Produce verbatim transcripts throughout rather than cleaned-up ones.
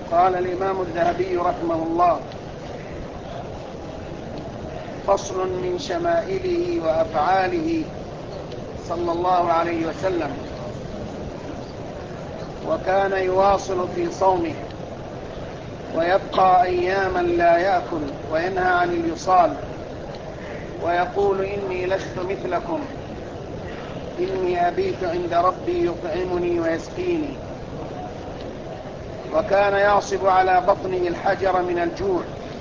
قال الإمام الذهبي رحمه الله: فصل من شمائله وأفعاله صلى الله عليه وسلم. وكان يواصل في صومه ويبقى أياما لا يأكل وينهى عن الوصال، ويقول: إني لست مثلكم، إني أبيت عند ربي يطعمني ويسقيني. وكان يعصب على بطنه الحجر من الجوع،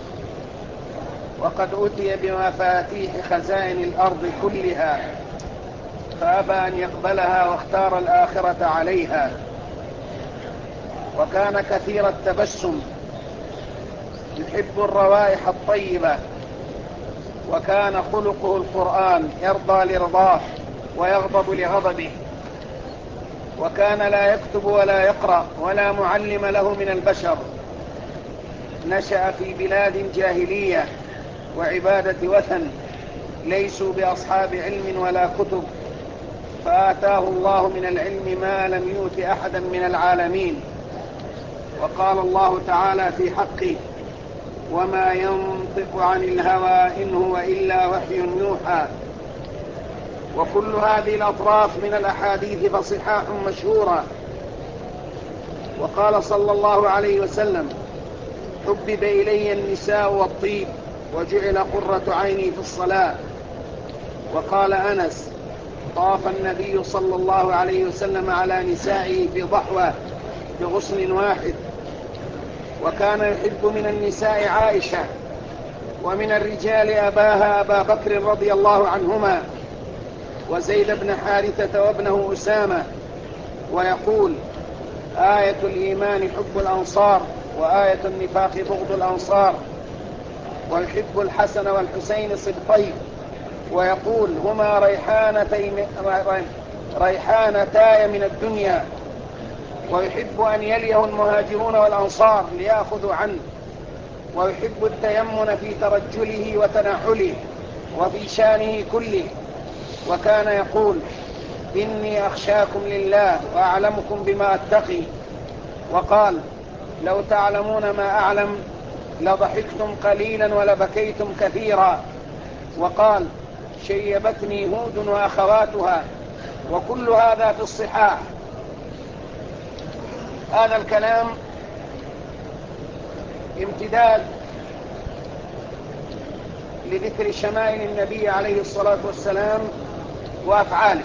وقد أتي بمفاتيح خزائن الأرض كلها فأبى أن يقبلها واختار الآخرة عليها. وكان كثير التبسم، يحب الروائح الطيبة، وكان خلقه القرآن، يرضى لرضاه ويغضب لغضبه. وكان لا يكتب ولا يقرأ ولا معلم له من البشر. نشأ في بلاد جاهلية وعبادة وثن، ليسوا بأصحاب علم ولا كتب، فآتاه الله من العلم ما لم يؤت أحدا من العالمين. وقال الله تعالى في حقه: وما ينطق عن الهوى إن هو إلا وحي يوحى. وكل هذه الأطراف من الأحاديث فصحاح مشهورة. وقال صلى الله عليه وسلم: حبب إلي النساء والطيب وجعل قرة عيني في الصلاة. وقال أنس: طاف النبي صلى الله عليه وسلم على نسائه في ضحوة بغسل واحد. وكان يحب من النساء عائشة، ومن الرجال أباها أبا بكر رضي الله عنهما، وزيد بن حارثة وابنه أسامة. ويقول: آية الإيمان حب الأنصار، وآية النفاق بغض الأنصار. ويحب الحسن والحسين صدقين، ويقول: هما ريحانتي ريحانتاي من الدنيا. ويحب أن يليه المهاجرون والأنصار ليأخذوا عنه. ويحب التيمن في ترجله وتنعله وفي شانه كله. وكان يقول: إني أخشاكم لله وأعلمكم بما أتقي. وقال: لو تعلمون ما أعلم لضحكتم قليلا ولبكيتم كثيرا. وقال: شيبتني هود وأخواتها. وكل هذا في الصحاح. هذا الكلام امتداد لذكر شمائل النبي عليه الصلاة والسلام وأفعاله.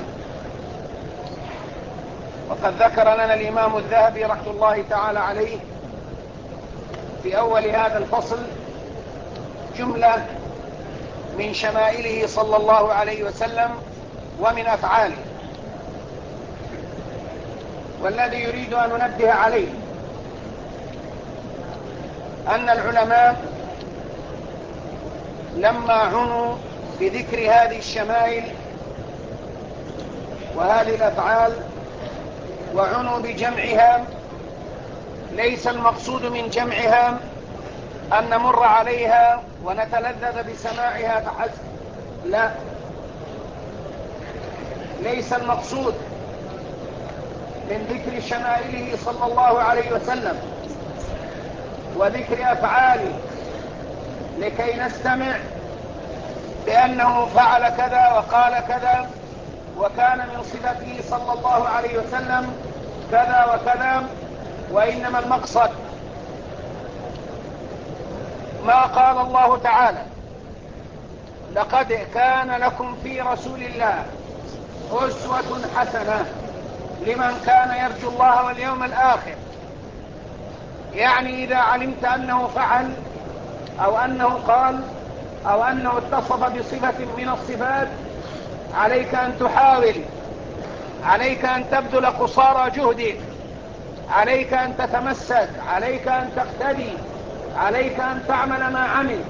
وقد ذكر لنا الإمام الذهبي رحمه الله تعالى عليه في أول هذا الفصل جملة من شمائله صلى الله عليه وسلم ومن أفعاله. والذي يريد أن ننبه عليه أن العلماء لما عنوا بذكر هذه الشمائل وهذه الأفعال وعنوا بجمعها، ليس المقصود من جمعها أن نمر عليها ونتلذذ بسماعها فحسب، لا، ليس المقصود من ذكر شمائله صلى الله عليه وسلم وذكر أفعاله لكي نستمع بأنه فعل كذا وقال كذا وكان من صفته صلى الله عليه وسلم كذا وكذا. وإنما المقصد ما قال الله تعالى: لقد كان لكم في رسول الله أسوة حسنة لمن كان يرجو الله واليوم الآخر. يعني إذا علمت أنه فعل أو أنه قال أو أنه اتصف بصفة من الصفات، عليك أن تحاول، عليك أن تبذل قصارى جهدك، عليك أن تتمسك، عليك أن تقتدي، عليك أن تعمل ما عمل.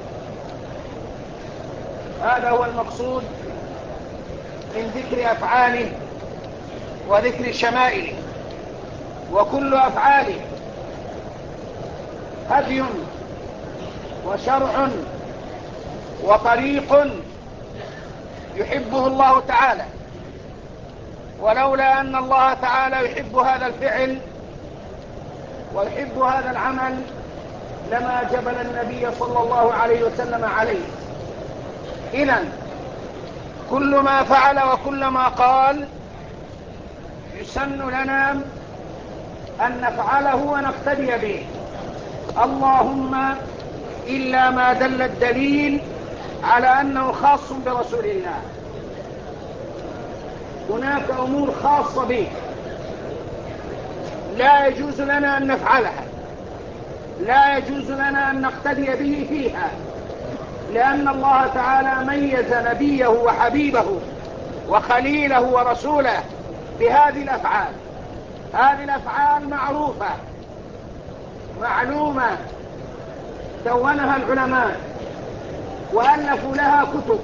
هذا هو المقصود من ذكر أفعاله وذكر شمائله. وكل أفعاله هدي وشرع وطريق يحبه الله تعالى. ولولا أن الله تعالى يحب هذا الفعل ويحب هذا العمل لما جبل النبي صلى الله عليه وسلم عليه. إذن كل ما فعل وكل ما قال يسن لنا أن نفعله ونقتدي به، اللهم إلا ما دل الدليل على أنه خاص برسول الله. هناك أمور خاصة به لا يجوز لنا أن نفعلها، لا يجوز لنا أن نقتدي به فيها، لأن الله تعالى ميز نبيه وحبيبه وخليله ورسوله بهذه الأفعال. هذه الأفعال معروفة معلومة، دونها العلماء وألفوا لها كتب.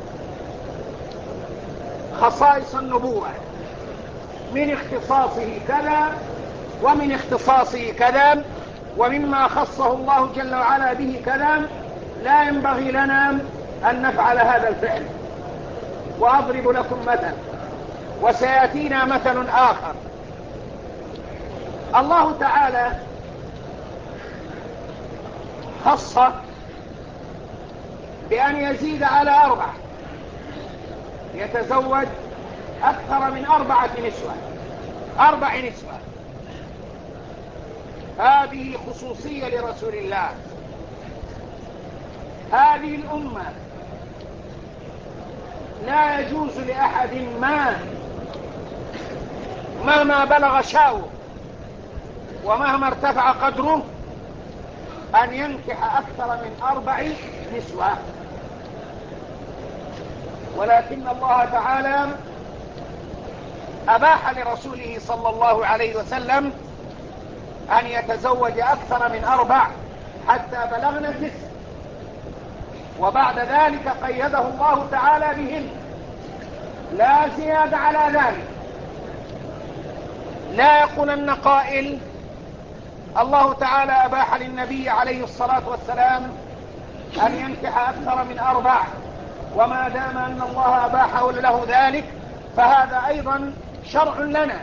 خصائص النبوة، من اختصاصه كذا ومن اختصاصه كذا، ومما خصه الله جل وعلا به كذا، لا ينبغي لنا أن نفعل هذا الفعل. وأضرب لكم مثل وسيأتينا مثل آخر. الله تعالى خص بأن يزيد على أربع، يتزوج أكثر من أربعة نسوة، أربع نسوة. هذه خصوصية لرسول الله. هذه الأمة لا يجوز لأحد ما مهما بلغ شاؤه ومهما ارتفع قدره أن ينكح أكثر من أربع نسوة، ولكن الله تعالى أباح لرسوله صلى الله عليه وسلم أن يتزوج أكثر من أربع حتى بلغنا التسع، وبعد ذلك قيده الله تعالى بهن، لا زيادة على ذلك. لا يقولن قائل الله تعالى أباح للنبي عليه الصلاة والسلام أن ينكح أكثر من أربع، وما دام أن الله أباحه له ذلك فهذا أيضا شرع لنا.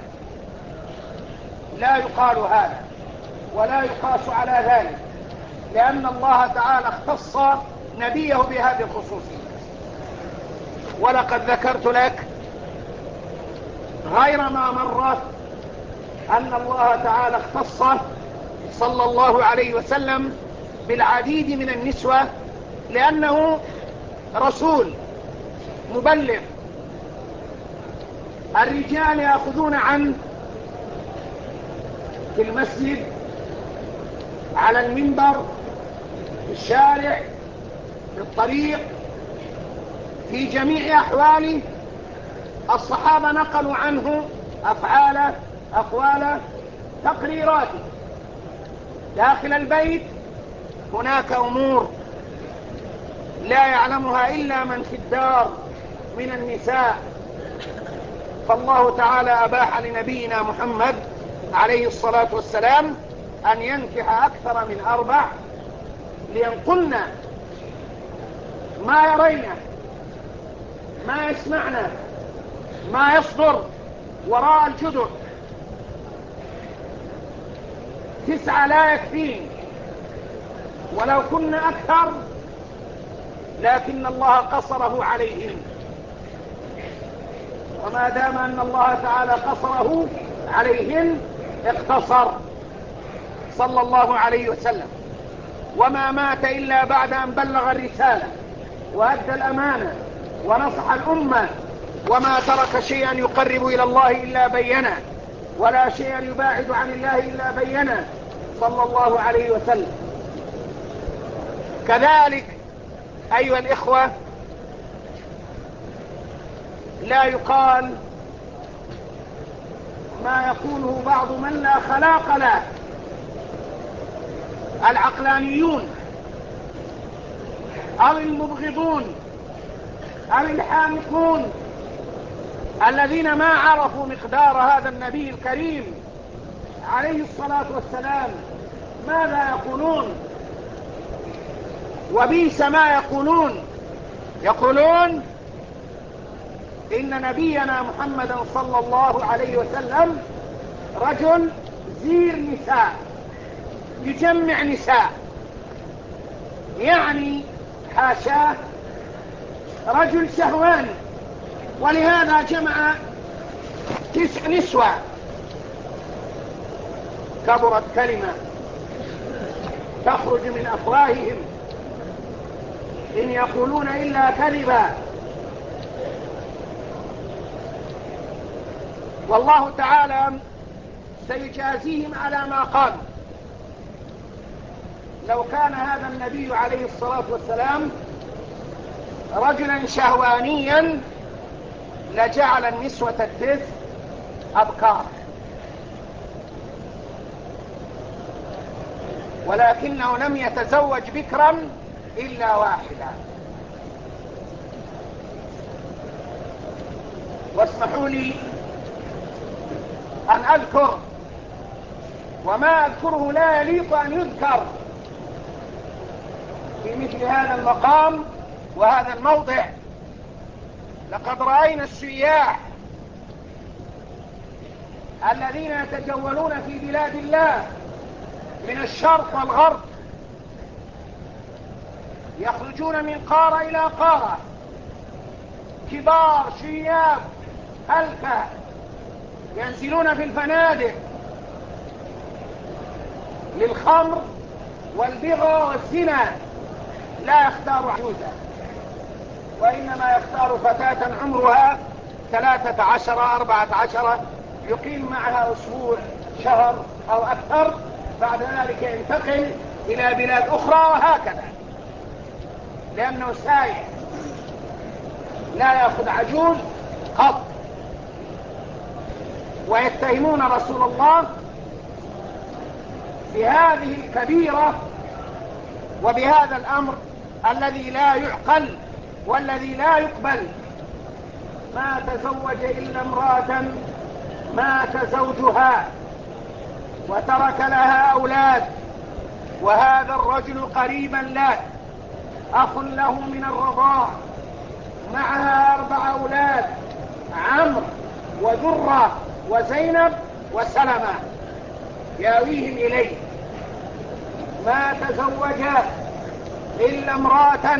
لا يقال هذا ولا يقاس على ذلك، لأن الله تعالى اختص نبيه بهذه الخصوصية. ولقد ذكرت لك غير ما مرت أن الله تعالى اختص صلى الله عليه وسلم بالعديد من النسوة، لأنه رسول مبلغ. الرجال يأخذون عنه في المسجد، على المنبر، في الشارع، في الطريق، في جميع أحواله. الصحابة نقلوا عنه أفعاله، أقواله، تقريراته. داخل البيت هناك أمور لا يعلمها إلا من في الدار من النساء، فالله تعالى أباح لنبينا محمد عليه الصلاة والسلام أن ينكح أكثر من أربع لينقلنا ما يرينا، ما يسمعنا، ما يصدر وراء الجدر. تسعة لا يكفين ولو كنا أكثر، لكن الله قصره عليهم، وما دام أن الله تعالى قصره عليهم اقتصر صلى الله عليه وسلم، وما مات إلا بعد أن بلغ الرسالة وأدى الأمانة ونصح الأمة، وما ترك شيئا يقرب إلى الله إلا بينه، ولا شيئا يباعد عن الله إلا بينه صلى الله عليه وسلم. كذلك أيها الإخوة، لا يقال ما يقوله بعض من لا خلاق له، العقلانيون أو المبغضون أو الحامقون الذين ما عرفوا مقدار هذا النبي الكريم عليه الصلاة والسلام ماذا يقولون، وبئس ما يقولون. يقولون إن نبينا محمدا صلى الله عليه وسلم رجل زير نساء، يجمع نساء، يعني حاشاه رجل شهواني، ولهذا جمع تسع نسوة. كبرت كلمة تخرج من أفواههم إن يقولون إلا كذبا. والله تعالى سيجازيهم على ما قالوا. لو كان هذا النبي عليه الصلاة والسلام رجلا شهوانيا لجعل النسوة التسع أبكار، ولكنه لم يتزوج بكرا إلا واحدا. واسمحوا لي أن أذكر وما أذكره لا يليق أن يذكر في مثل هذا المقام وهذا الموضع. لقد رأينا السياح الذين يتجولون في بلاد الله من الشرق والغرب، يخرجون من قارة إلى قارة، كبار شياب هلكة، ينزلون في الفنادق للخمر والبغى والزنا. لا يختار عجوزا، وإنما يختار فتاة عمرها ثلاثة عشر أربعة عشر، يقيم معها أسبوع شهر أو أكثر، بعد ذلك ينتقل إلى بلاد أخرى، وهكذا، لأنه سايح لا يأخذ عجوز قط. ويتهمون رسول الله بهذه الكبيرة وبهذا الأمر الذي لا يعقل والذي لا يقبل. ما تزوج إلا امرأة مات زوجها وترك لها أولاد، وهذا الرجل قريبا له، أخ له من الرضاع، معها أربع أولاد: عمرو وذرة وزينب وسلمة، ياويهم إليه. ما تزوج إلا امرأة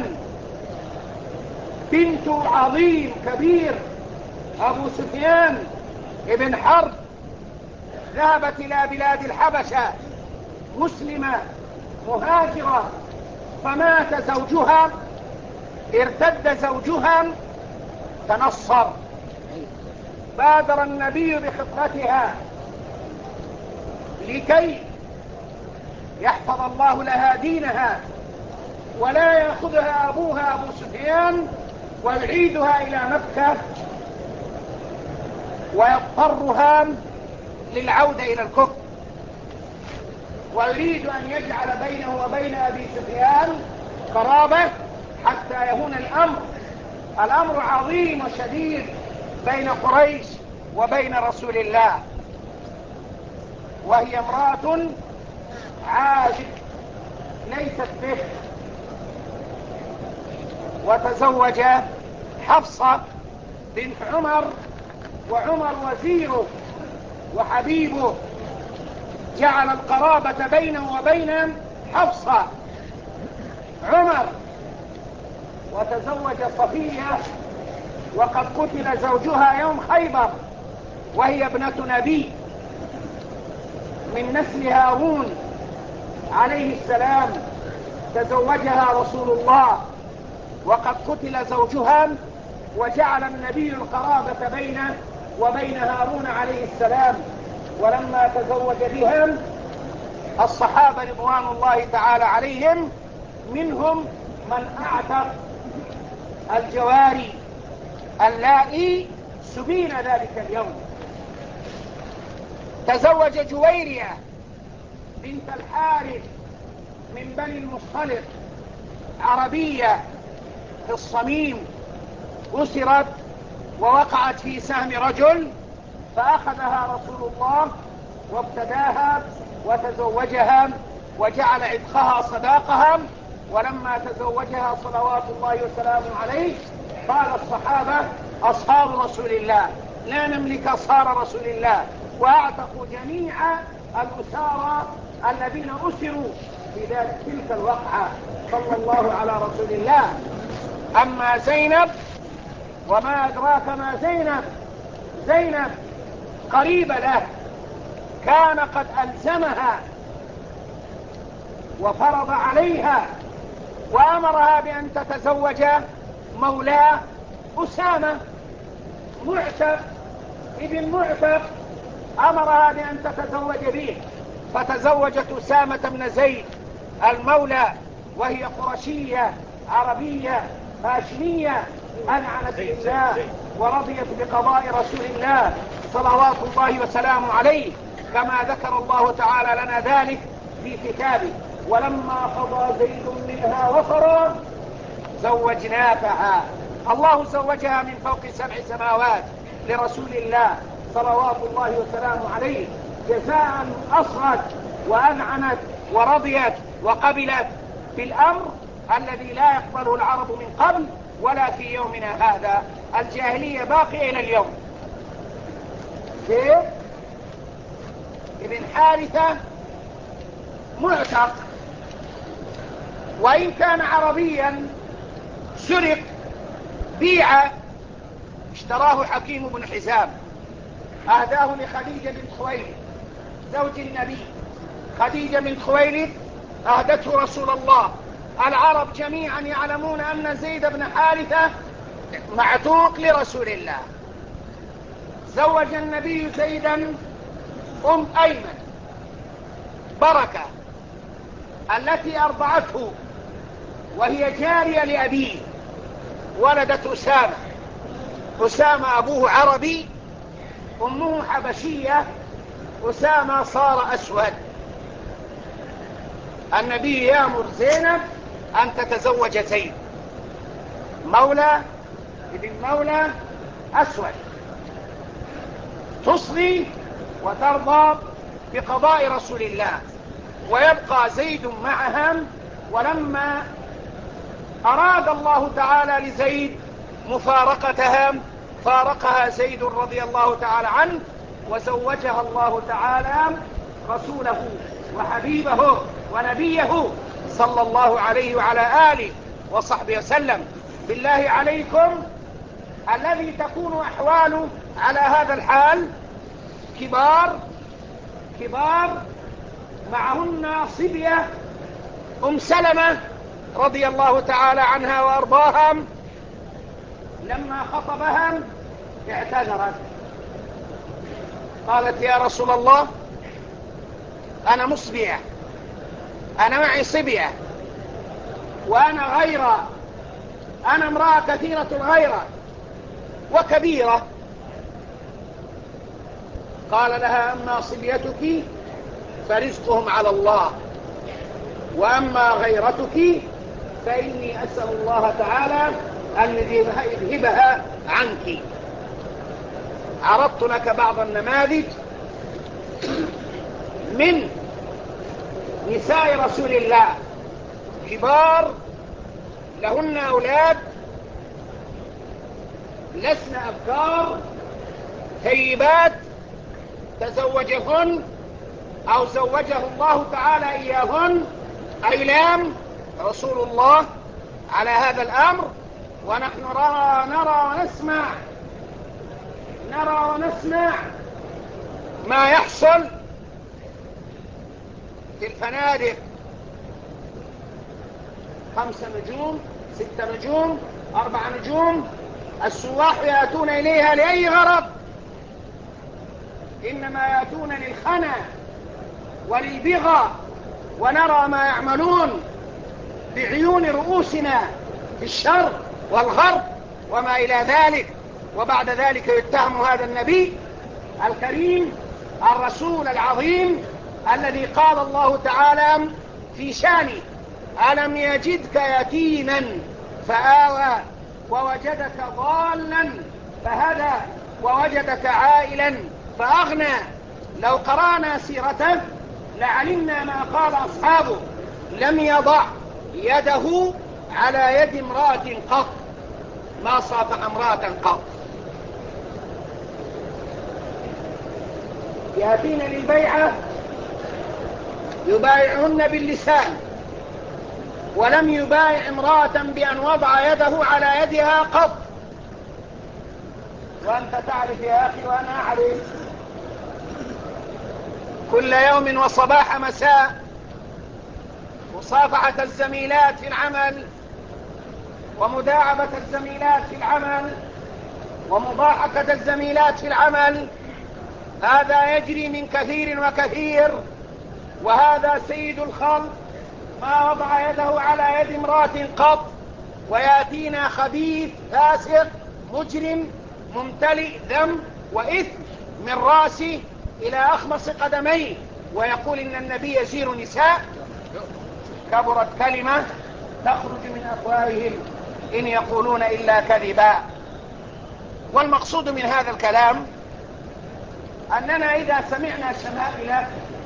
بنت عظيم كبير أبو سفيان ابن حرب، ذهبت إلى بلاد الحبشة مسلمة مهاجرة، فمات زوجها، ارتد زوجها، تنصر. بادر النبي بخطبتها لكي يحفظ الله لها دينها ولا يأخذها أبوها أبو سفيان ويعيدها إلى مكة ويضطرها للعودة إلى الكفر، ويريد أن يجعل بينه وبين أبي سفيان قرابة حتى يهون الأمر. الأمر عظيم وشديد بين قريش وبين رسول الله. وهي امرأة عاشق ليست به. وتزوج حفصة بنت عمر، وعمر وزيره وحبيبه، جعل القرابة بينه وبين حفصة عمر. وتزوج صفية وقد قتل زوجها يوم خيبر، وهي ابنة نبي من نسل هارون عليه السلام، تزوجها رسول الله وقد قتل زوجها، وجعل النبي القرابة بينه وبين هارون عليه السلام. ولما تزوج بهم الصحابة رضوان الله تعالى عليهم، منهم من أعتق الجواري اللائي سبين ذلك اليوم. تزوج جويرية بنت الحارث من بني المصطلق، عربية في الصميم، أسرت ووقعت في سهم رجل، فأخذها رسول الله وابتداها وتزوجها وجعل عتقها صداقها. ولما تزوجها صلوات الله وسلامه عليه قال الصحابة أصحاب رسول الله لا نملك أصهار رسول الله، وأعتقوا جميع الأسارى الذين أسروا في ذلك تلك الوقعة صلى الله على رسول الله. أما زينب وما أدراك ما زينب، زينب قريبة له، كان قد ألزمها وفرض عليها وأمرها بأن تتزوج مولاه أسامة معتق ابن معتق، أمرها بأن تتزوج به، فتزوجت أسامة بن زيد المولى، وهي قرشية عربية هاشمية أنعنت بالله ورضيت بقضاء رسول الله صلوات الله وسلامه عليه، كما ذكر الله تعالى لنا ذلك في كتابه: ولما قضى زيد منها وطرا زوجناكها. الله زوجها من فوق سبع سماوات لرسول الله صلوات الله وسلامه عليه، جزاء أصغت وأنعنت ورضيت وقبلت بالأمر الذي لا يقبله العرب من قبل ولا في يومنا هذا. الجاهلية باقية إلى اليوم. زيد ابن حارثة معتق، وإن كان عربيا سرق بيع، اشتراه حكيم بن حزام، أهداه لخديجة بنت خويلد زوج النبي. خديجة بنت خويلد أهدته رسول الله. العرب جميعا يعلمون أن زيد بن حارثة معتوق لرسول الله. زوج النبي زيدا أم أيمن بركة التي أرضعته وهي جارية لأبيه، ولدت أسامة. أسامة أبوه عربي، أمه حبشية. أسامة صار أسود. النبي يأمر زينب أن تتزوج زيد مولى ابن مولى أسود، تصغي وترضى بقضاء رسول الله، ويبقى زيد معهم. ولما أراد الله تعالى لزيد مفارقتها فارقها زيد رضي الله تعالى عنه، وزوجها الله تعالى رسوله وحبيبه ونبيه صلى الله عليه وعلى آله وصحبه وسلم. بالله عليكم، الذي تكون أحواله على هذا الحال كبار كبار معهن صبية. أم سلمة رضي الله تعالى عنها وأرضاها لما خطبها اعتذرت، قالت: يا رسول الله، أنا مصبية، أنا معي صبية، وأنا غيرة، أنا امرأة كثيرة الغيرة وكبيرة. قال لها: أما صبيتك فرزقهم على الله، وأما غيرتك فإني أسأل الله تعالى أن يذهبها عنك. عرضت لك بعض النماذج من نساء رسول الله كبار لهن أولاد، لسن أبكار ثيبات تزوجهن أو زوجه الله تعالى إياهن أيلام رسول الله على هذا الأمر. ونحن نرى نرى ونسمع نرى ونسمع ما يحصل في الفنادق: خمسة نجوم، ستة نجوم، أربع نجوم. السواح يأتون إليها لأي غرض؟ إنما يأتون للخنا وللبغى، ونرى ما يعملون بعيون رؤوسنا في الشرق والغرب وما إلى ذلك. وبعد ذلك يتهم هذا النبي الكريم الرسول العظيم الذي قال الله تعالى في شانه: ألم يجدك يتيما فآوى ووجدك ضالا فهدى ووجدك عائلا فأغنى. لو قرأنا سيرته لعلمنا ما قال أصحابه: لم يضع يده على يد امرأة قط، ما صافح امرأة قط. يأتين للبيعة يبايعهن باللسان، ولم يبايع امرأة بأن وضع يده على يدها قط. وأنت تعرف يا أخي وأنا أعرف، كل يوم وصباح مساء مصافحة الزميلات في العمل، ومداعبة الزميلات في العمل، ومضاحكة الزميلات في العمل، هذا يجري من كثير وكثير. وهذا سيد الخلق ما وضع يده على يد امرأة قط، ويأتينا خبيث فاسق مجرم ممتلئ ذنب وإثم من راسه إلى أخمص قدميه، ويقول إن النبي يزير نساء. كبرت كلمة تخرج من أفواههم إن يقولون إلا كذبا. والمقصود من هذا الكلام أننا إذا سمعنا شمائله،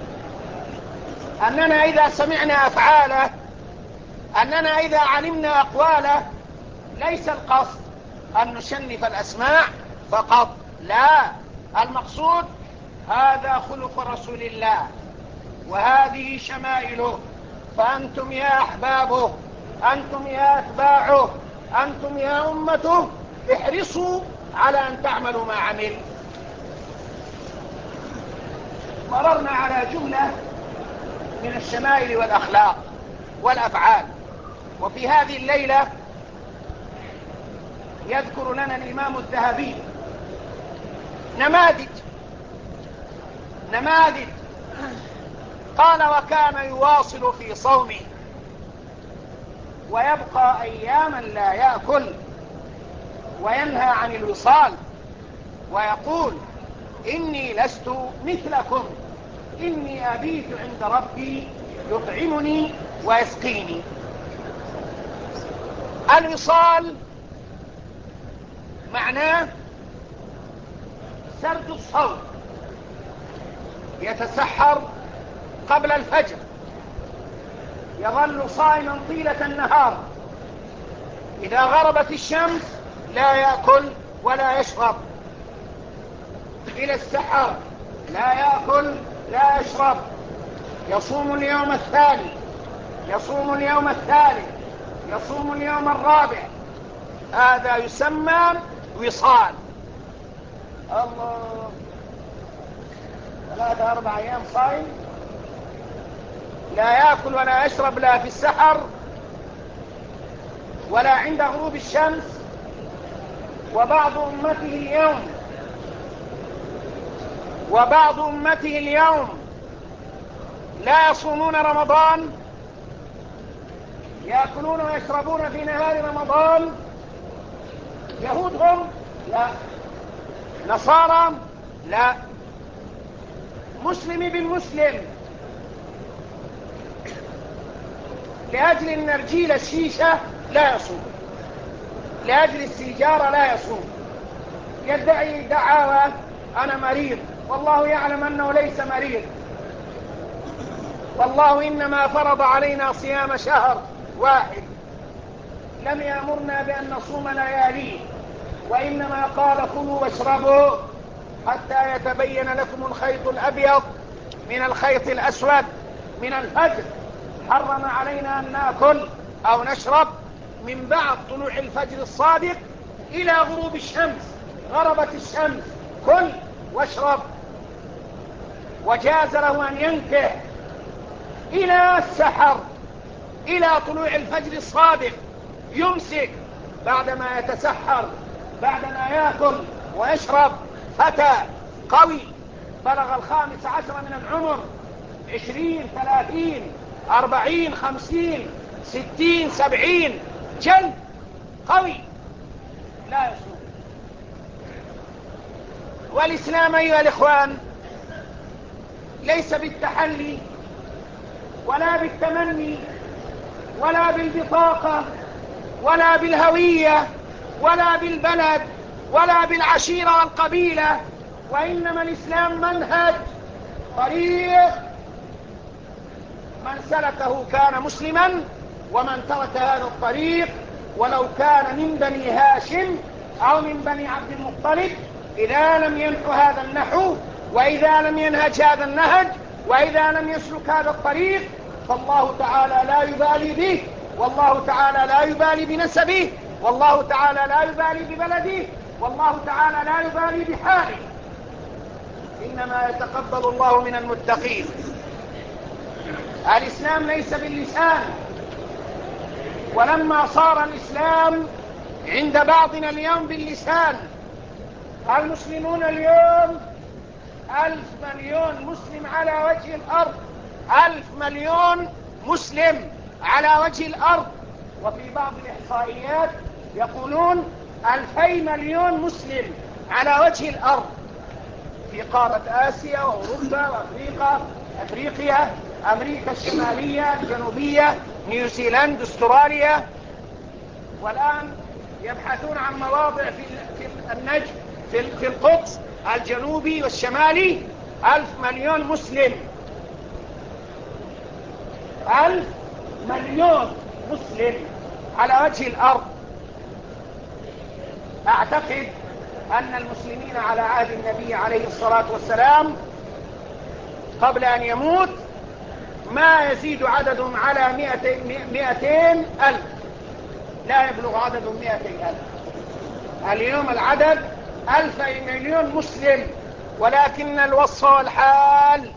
أننا إذا سمعنا أفعاله، أننا إذا علمنا أقواله، ليس القصد أن نشنف الأسماع فقط، لا، المقصود هذا خلق رسول الله وهذه شمائله. فأنتم يا أحبابه، أنتم يا أتباعه، أنتم يا أمته، احرصوا على أن تعملوا ما عمل. مررنا على جملة من الشمائل والأخلاق والأفعال، وفي هذه الليلة يذكر لنا الإمام الذهبي نماذج نماذج قال: وكان يواصل في صومه ويبقى أياما لا يأكل، وينهى عن الوصال، ويقول: إني لست مثلكم، إني أبيت عند ربي يطعمني ويسقيني. الوصال معناه سرد الصوم، يتسحر قبل الفجر، يظل صائما طيلة النهار، إذا غربت الشمس لا يأكل ولا يشرب، إلى السحر لا يأكل لا يشرب، يصوم اليوم الثاني، يصوم اليوم الثالث، يصوم اليوم الرابع. هذا يسمى وصال. الله، ثلاثة أربع أيام صائم، لا يأكل ولا يشرب، لا في السحر ولا عند غروب الشمس. وبعض أمته اليوم وبعض أمته اليوم لا يصومون رمضان، يأكلون ويشربون في نهار رمضان. يهود هم؟ لا. نصارى؟ لا. مسلم بالمسلم لأجل النرجيل الشيشة لا يصوم، لأجل السيجارة لا يصوم، يدعي دعاوى: أنا مريض، والله يعلم أنه ليس مريض، والله إنما فرض علينا صيام شهر واحد، لم يأمرنا بأن نصوم لياليه، وإنما قال: كلوا واشربوا حتى يتبين لكم الخيط الأبيض من الخيط الأسود من الفجر. حرم علينا أن نأكل أو نشرب من بعد طلوع الفجر الصادق إلى غروب الشمس. غربت الشمس كل واشرب. وجاز له أن ينكح إلى السحر، إلى طلوع الفجر الصادق، يمسك بعدما يتسحر، بعدما يأكل ويشرب. فتى قوي بلغ الخامس عشر من العمر، عشرين ثلاثين أربعين خمسين ستين سبعين جلد، قوي لا يصوم. والإسلام أيها الإخوان ليس بالتحلي ولا بالتمني ولا بالبطاقة ولا بالهوية ولا بالبلد ولا بالعشيرة والقبيلة، وإنما الإسلام منهج، طريق، من سلكه كان مسلما، ومن ترك هذا الطريق ولو كان من بني هاشم أو من بني عبد المطلب، إذا لم ينحو هذا النحو وإذا لم ينهج هذا النهج وإذا لم يسلك هذا الطريق فالله تعالى لا يبالي به، والله تعالى لا يبالي بنسبه، والله تعالى لا يبالي ببلده، والله تعالى لا يبالي بحاله، إنما يتقبل الله من المتقين. الإسلام ليس باللسان، ولما صار الإسلام عند بعضنا اليوم باللسان، المسلمون اليوم ألف مليون مسلم على وجه الأرض، ألف مليون مسلم على وجه الأرض، وفي بعض الإحصائيات يقولون ألفي مليون مسلم على وجه الأرض في قارة آسيا وأوروبا وأفريقيا أفريقيا أمريكا الشمالية الجنوبية نيوزيلاند أستراليا، والآن يبحثون عن مواضع في النجم في القدس الجنوبي والشمالي. ألف مليون مسلم، ألف مليون مسلم على وجه الأرض. أعتقد أن المسلمين على عهد النبي عليه الصلاة والسلام قبل أن يموت ما يزيد عددهم على مئتين ألف، لا يبلغ عددهم مئتين ألف. اليوم العدد ألفي مليون مسلم، ولكن الوصف والحال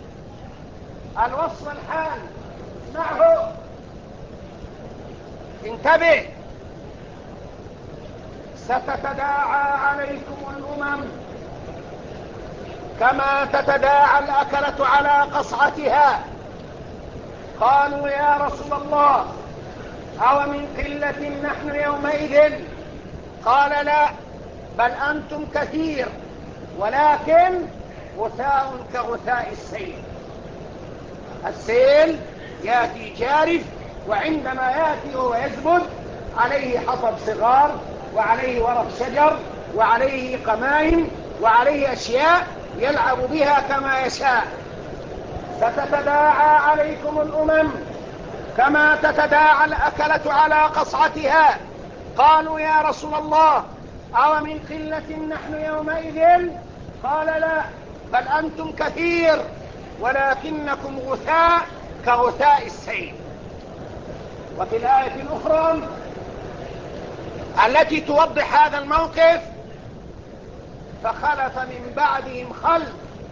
الوصف والحال معه. انتبه، ستتداعى عليكم الأمم كما تتداعى الأكلة على قصعتها. قالوا يا رسول الله أو من قلة نحن يومئذ؟ قال لا، بل أنتم كثير، ولكن غثاء كغثاء السيل. السيل يأتي جارف، وعندما يأتي وهو يزبد عليه حطب صغار، وعليه ورق شجر، وعليه قمائم، وعليه أشياء يلعب بها كما يشاء. ستتداعى عليكم الأمم كما تتداعى الأكلة على قصعتها. قالوا يا رسول الله أو من قلة نحن يومئذ؟ قال لا، بل أنتم كثير، ولكنكم غثاء كغثاء السيل. وفي الآية الأخرى التي توضح هذا الموقف: فخلف من بعدهم خلف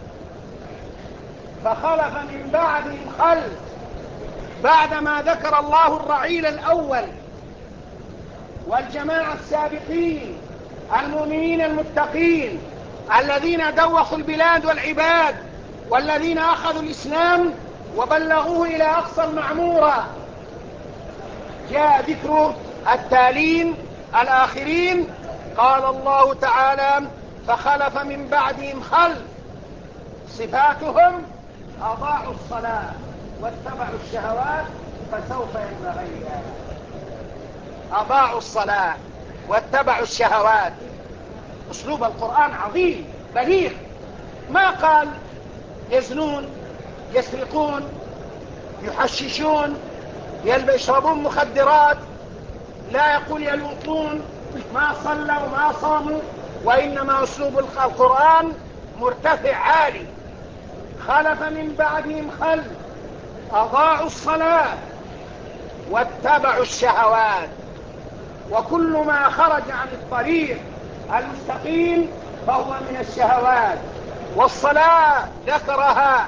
فخلف من بعدهم خلف بعدما ذكر الله الرعيل الأول والجماعة السابقين المؤمنين المتقين الذين دوخوا البلاد والعباد، والذين أخذوا الإسلام وبلغوه إلى أقصى المعمورة، جاء ذكر التالين الآخرين. قال الله تعالى: فخلف من بعدهم خلف، صفاتهم أضاعوا الصلاة واتبعوا الشهوات فسوف يلقون. أضاعوا الصلاة واتبعوا الشهوات. أسلوب القرآن عظيم بليغ، ما قال يزنون، يسرقون، يحششون، يشربون مخدرات، لا يقول يلوطون، ما صلوا ما صاموا، وإنما أسلوب القرآن مرتفع عالي. خلف من بعدهم خلف أضاعوا الصلاة واتبعوا الشهوات. وكل ما خرج عن الطريق المستقيم فهو من الشهوات. والصلاة ذكرها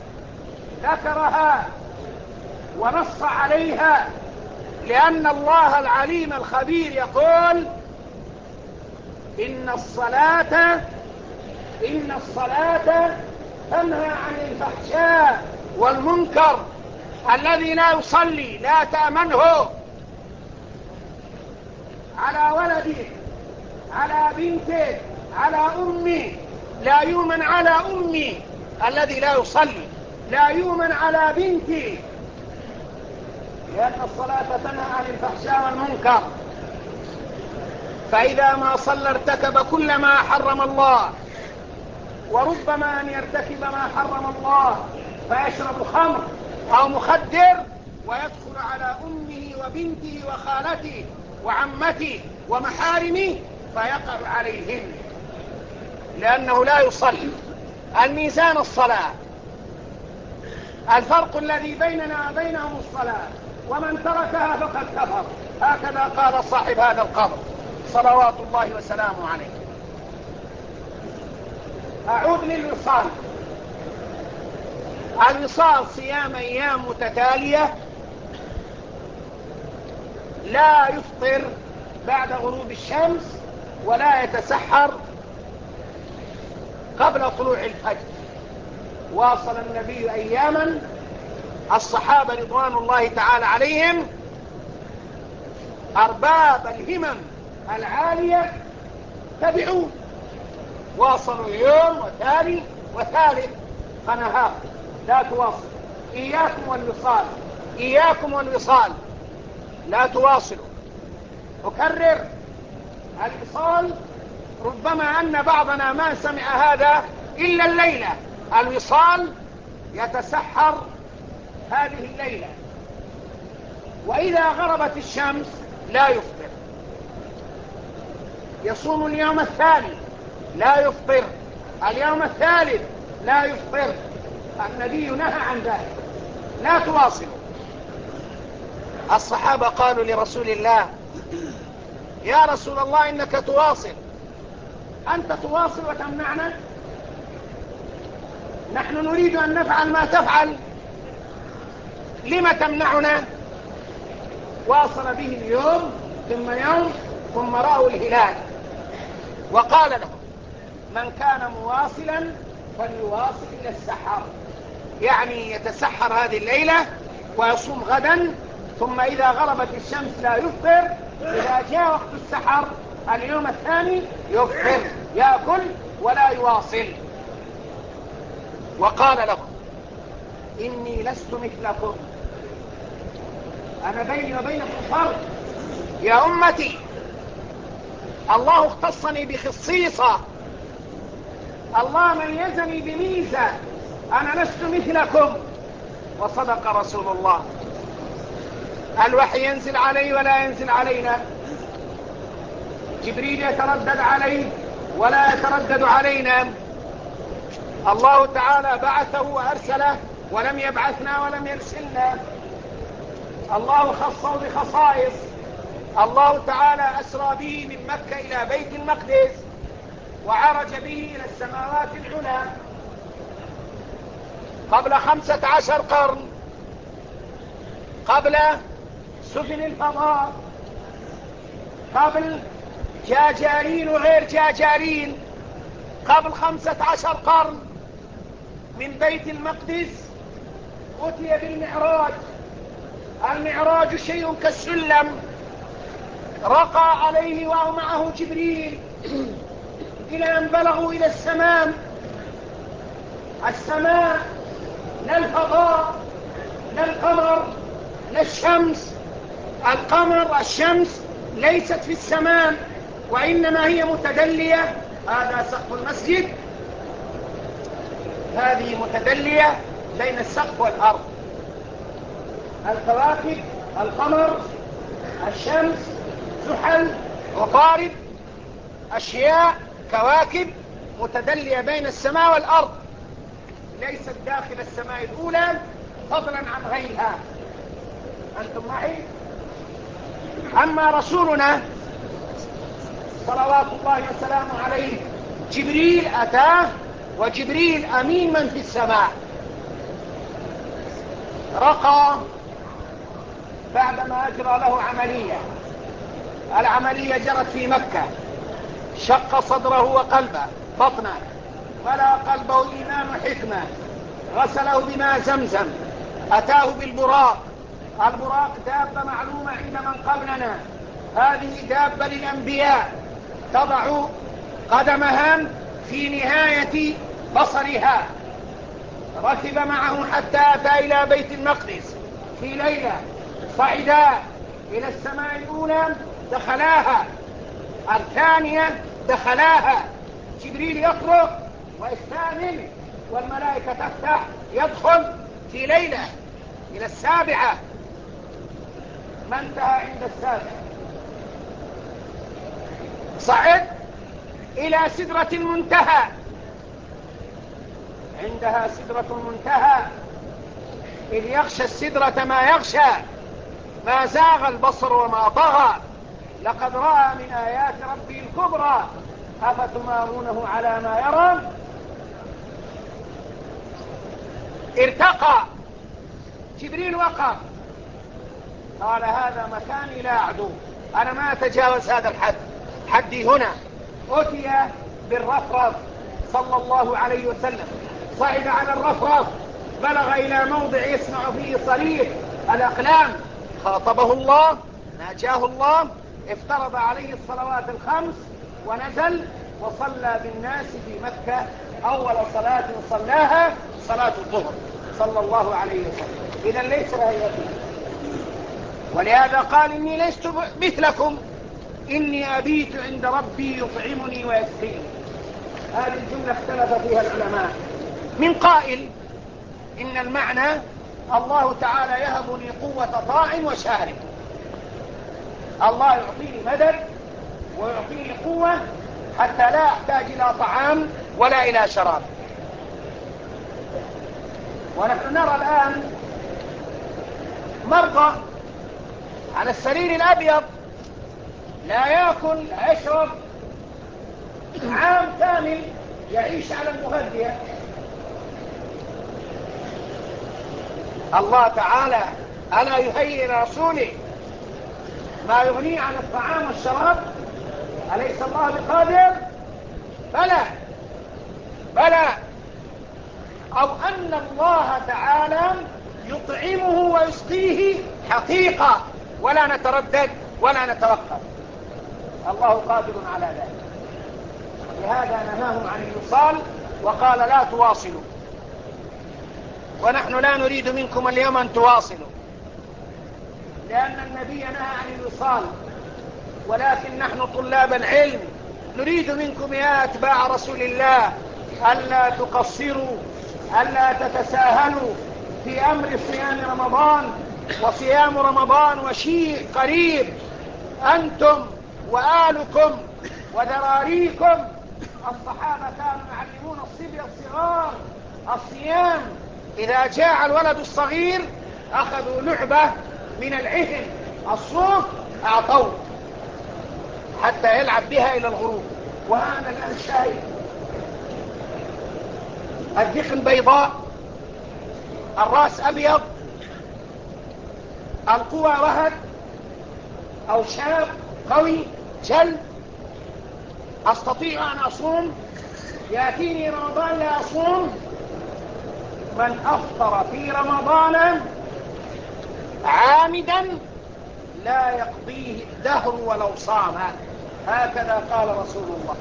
ذكرها ونص عليها، لأن الله العليم الخبير يقول: إن الصلاة إن الصلاة تنهى عن الفحشاء والمنكر. الذي لا يصلي لا تأمنه على ولده، على بنته، على أمه، لا يؤمن على أمي. الذي لا يصلي لا يؤمن على بنتي، لأن الصلاة تنهى عن الفحشاء والمنكر. فإذا ما صلى ارتكب كل ما حرم الله، وربما أن يرتكب ما حرم الله فيشرب خمر أو مخدر ويدخل على أمه وبنته وخالته وعمته ومحارمه فيقع عليهن، لأنه لا يصلي. الميزان الصلاة، الفرق الذي بيننا وبينهم الصلاة، ومن تركها فقد كفر. هكذا قال صاحب هذا القبر صلوات الله وسلامه عليه. أعود للوصال. الوصال صيام أيام متتالية لا يفطر بعد غروب الشمس ولا يتسحر قبل طلوع الفجر. واصل النبي أياما الصحابة رضوان الله تعالى عليهم أرباب الهمم العالية تبعوه، واصلوا يوم وثاني وثالث فنهاه لا تواصل. إياكم والوصال، إياكم والوصال، لا تواصلوا. أكرر، الوصال ربما أن بعضنا ما سمع هذا إلا الليلة. الوصال يتسحر هذه الليلة، وإذا غربت الشمس لا يفطر. يصوم اليوم الثاني لا يفطر، اليوم الثالث لا يفطر. النبي نهى عن ذلك، لا تواصلوا. الصحابة قالوا لرسول الله: يا رسول الله إنك تواصل، أنت تواصل وتمنعنا، نحن نريد أن نفعل ما تفعل، لم تمنعنا؟ واصل به اليوم ثم يوم ثم رأوا الهلال، وقال لهم: من كان مواصلا فليواصل إلى السحر، يعني يتسحر هذه الليلة ويصوم غدا، ثم إذا غربت الشمس لا يفطر. إذا جاء وقت السحر اليوم الثاني يفطر، يأكل ولا يواصل. وقال لهم: إني لست مثلكم، أنا بيني وبينكم فرق يا أمتي، الله اختصني بخصيصة، الله ميزني بميزة، أنا لست مثلكم. وصدق رسول الله. الوحي ينزل عليه ولا ينزل علينا، جبريل يتردد عليه ولا يتردد علينا. الله تعالى بعثه وأرسله ولم يبعثنا ولم يرسلنا. الله خصه بخصائص. الله تعالى أسرى به من مكة إلى بيت المقدس وعرج به إلى السماوات العلى قبل خمسة عشر قرن، قبل سفن الفضاء، قبل جاجارين وغير جاجارين، قبل خمسة عشر قرن. من بيت المقدس أتي بالمعراج. المعراج شيء كالسلم، رقى عليه وهو معه جبريل إلى أن بلغوا إلى السماء. السماء لا الفضاء لا القمر لا الشمس. القمر الشمس ليست في السماء وإنما هي متدلية. هذا سقف المسجد، هذه متدلية بين السقف والأرض. الكواكب، القمر، الشمس، زحل، عطارد، أشياء كواكب متدلية بين السماء والأرض، ليست داخل السماء الأولى فضلا عن غيرها. أنتم معي؟ أما رسولنا صلوات الله وسلامه عليه جبريل أتاه، وجبريل أمين من في السماء. رقى بعدما أجرى له عملية. العملية جرت في مكة، شق صدره وقلبه بطنه، ملأ قلبه إيمان وحكمة، غسله بماء زمزم، أتاه بالبراق. البراق دابة معلومة عند من قبلنا، هذه دابة للأنبياء، تضع قدمها في نهاية بصرها. ركب معه حتى أتى إلى بيت المقدس في ليلة، صعدا إلى السماء الأولى دخلاها، الثانية دخلاها، جبريل يطرق ويستأذن والملائكة تفتح، يدخل في ليلة إلى السابعة. ما انتهى عند السابعة، صعد إلى سدرة المنتهى، عندها سدرة المنتهى إذ يغشى السدرة ما يغشى ما زاغ البصر وما طغى لقد رأى من آيات ربه الكبرى أفتمارونه على ما يرى ارتقى جبريل وقف قال هذا مكاني لا أعدو أنا ما أتجاوز هذا الحد حدي هنا أتي بالرفرف صلى الله عليه وسلم صعد على الرفرف بلغ إلى موضع يسمع فيه صريخ الأقلام خاطبه الله ناجاه الله افترض عليه الصلوات الخمس ونزل وصلى بالناس في مكة أول صلاة صلاها صلاة الظهر صلى الله عليه وسلم. إذا ليس رأيتي ولهذا قال إني لست مثلكم إني أبيت عند ربي يطعمني ويسقيني. هذه الجملة اختلف فيها العلماء من قائل إن المعنى الله تعالى يهبني قوة طاع وشارب الله يعطيني مدد ويعطيني قوة حتى لا أحتاج إلى طعام ولا إلى شراب. ونحن نرى الآن مرضى على السرير الأبيض لا يأكل لا يشرب عام كامل يعيش على المغذية. الله تعالى ألا يهيئ لرسوله ما يغنيه عن الطعام والشراب؟ أليس الله بقادر؟ بلى بلى. أو أن الله تعالى يطعمه ويسقيه حقيقة ولا نتردد ولا نتوقف. الله قادر على ذلك. لهذا نهاهم عن الوصال وقال لا تواصلوا ونحن لا نريد منكم اليوم أن تواصلوا لأن النبي نهى عن الوصال ولكن نحن طلاب العلم نريد منكم يا أتباع رسول الله ألا تقصروا ألا تتساهلوا في أمر صيام رمضان. وصيام رمضان وشيء قريب أنتم وآلكم وذراريكم. الصحابة كانوا يعلمون الصبي الصغار الصيام. إذا جاء الولد الصغير أخذوا لعبة من العهن الصوف أعطوه حتى يلعب بها إلى الغروب. وأنا الآن شايف الذقن بيضاء الرأس أبيض القوى وهد أو شاب قوي جل أستطيع أن أصوم يأتيني رمضان لا أصوم. من أفطر في رمضان عامدا لا يقضيه الدهر ولو صام. هكذا قال رسول الله.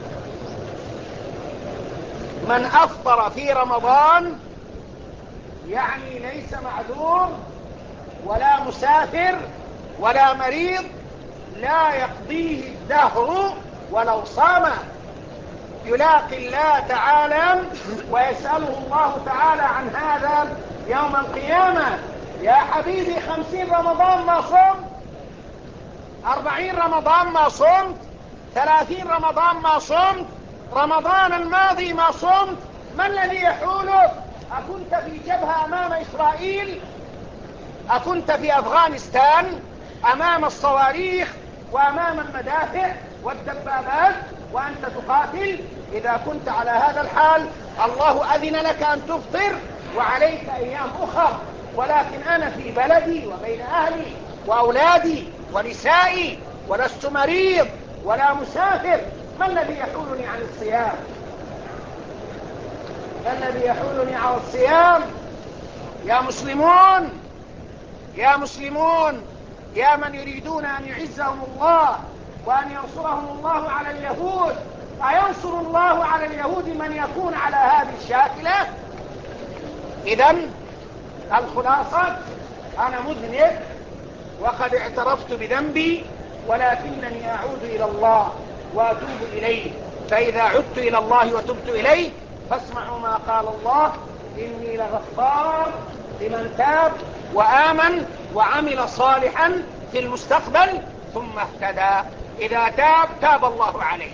من أفطر في رمضان يعني ليس معذور ولا مسافر ولا مريض لا يقضيه الدهر ولو صام. يلاقي الله تعالى ويسأله الله تعالى عن هذا يوم القيامة. يا حبيبي خمسين رمضان ما صمت أربعين رمضان ما صمت ثلاثين رمضان ما صمت رمضان الماضي ما صمت ما الذي يحولك؟ أكنت في جبهة أمام إسرائيل؟ أكنت في أفغانستان أمام الصواريخ وأمام المدافع والدبابات وأنت تقاتل؟ إذا كنت على هذا الحال الله أذن لك أن تفطر وعليك أيام أخرى. ولكن أنا في بلدي وبين أهلي وأولادي ونسائي ولست مريض ولا مسافر. ما الذي يحولني عن الصيام؟ ما الذي يحولني عن الصيام؟ يا مسلمون يا مسلمون يا من يريدون أن يعزهم الله وأن ينصرهم الله على اليهود. أينصر الله على اليهود من يكون على هذه الشاكلة؟ إذن الخلاصة أنا مذنب وقد اعترفت بذنبي ولكنني أعود إلى الله وأتوب إليه. فإذا عدت إلى الله وتبت إليه فاسمعوا ما قال الله إني لغفار لمن تاب وآمن وعمل صالحا في المستقبل ثم اهتدى. إذا تاب تاب الله عليه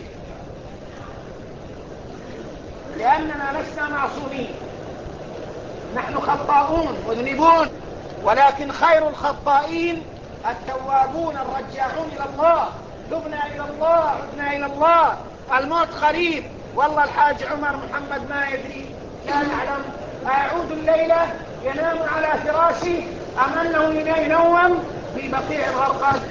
لأننا لسنا معصومين. نحن خطاؤون مذنبون. ولكن خير الخطائين التوابون الرجاعون إلى الله. تبنا إلى الله، عدنا إلى الله، الموت قريب، والله الحاج عمر محمد ما يدري، لا يعلم أيعود الليلة ينام على فراشه أم أنه ينوم في بقيع الغرقد.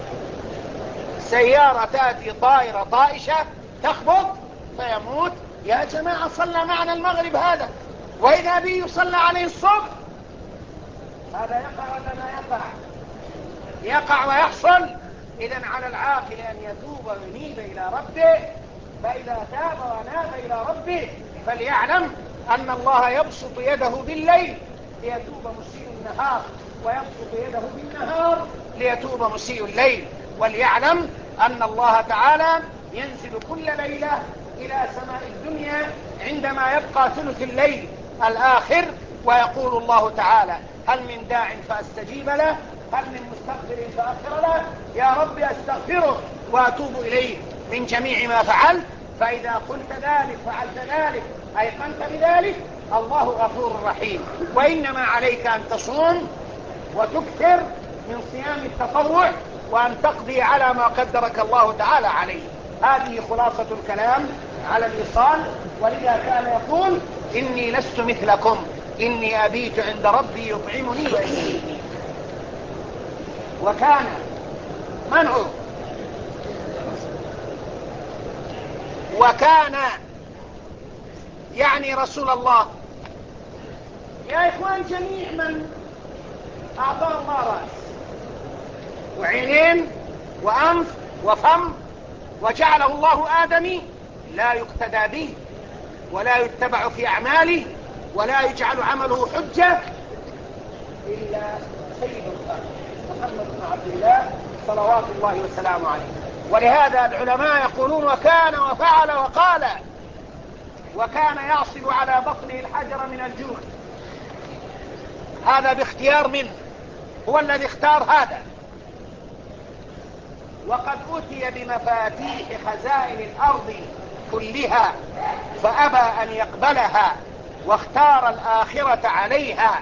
سيارة تأتي طائرة طائشة تخبط فيموت. يا جماعة صلى معنا المغرب هذا، وإذا به يصلى عليه الصبح. هذا يقع ولا لا يقع؟ يقع ويحصل. إذن على العاقل أن يتوب وينيب إلى ربه، فإذا تاب وناب إلى ربه فليعلم أن الله يبسط يده بالليل ليتوب مسيء النهار، ويبسط يده بالنهار ليتوب مسيء الليل. وليعلم أن الله تعالى ينزل كل ليلة إلى سماء الدنيا عندما يبقى ثلث الليل الآخر، ويقول الله تعالى: هل من داع فأستجيب له، هل من مستغفر فأغفر له. يا رب أستغفره وأتوب إليه من جميع ما فعلت. فإذا قلت ذلك فعلت ذلك أيقنت بذلك، الله غفور رحيم. وإنما عليك أن تصوم وتكثر من صيام التطوع، وأن تقضي على ما قدرك الله تعالى عليه. هذه خلاصة الكلام على الوصال. ولذا كان يقول: إني لست مثلكم، إني أبيت عند ربي يطعمني ويسقيني. وكان منعه وكان يعني رسول الله. يا إخوان، جميع من أعطاه الله رأس وعينين وأنف وفم وجعله الله آدمي لا يقتدى به ولا يتبع في أعماله ولا يجعل عمله حجة إلا سيد الخلق محمد بن عبد الله صلوات الله وسلامه عليه. ولهذا العلماء يقولون: وكان وفعل وقال. وكان يعصب على بطنه الحجر من الجوع، هذا باختيار منه، هو الذي اختار هذا. وقد أتي بمفاتيح خزائن الأرض كلها فأبى أن يقبلها واختار الآخرة عليها.